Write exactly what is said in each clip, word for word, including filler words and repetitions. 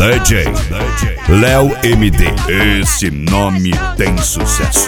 D J Léo M D. Esse nome tem sucesso.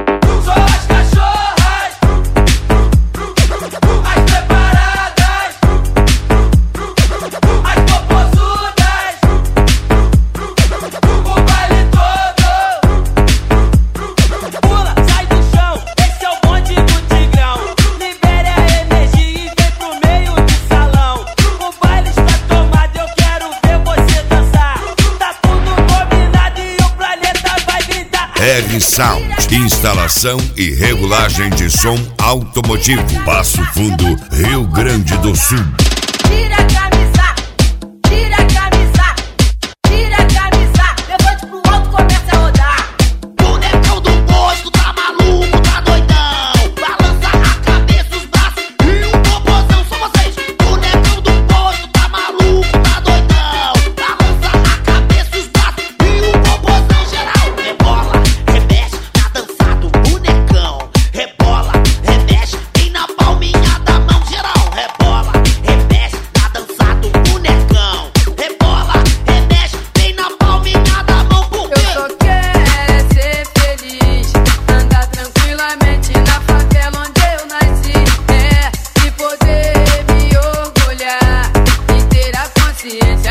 R-Sound, instalação e regulagem de som automotivo. Passo Fundo, Rio Grande do Sul. Tira a camisa, tira a camisa, tira a camisa, levante pro alto, começa a rodar. Bonecão do posto, tá maluco, tá doidão. Balança a cabeça, os braços e o popozão, são vocês. Bonecão do posto, tá maluco, tá doidão. Balança a cabeça, os braços e o popozão geral. Rebola, remexe, tá dançado, bonecão. Rebola, remexe, tem na palminha da mão geral. Rebola, remexe, tá dançado, bonecão. Rebola, remexe, tem na palminha da mão, por quê? Eu só quero é ser feliz, andar tranquilamente na favela onde eu nasci, é, e poder me orgulhar e ter a consciência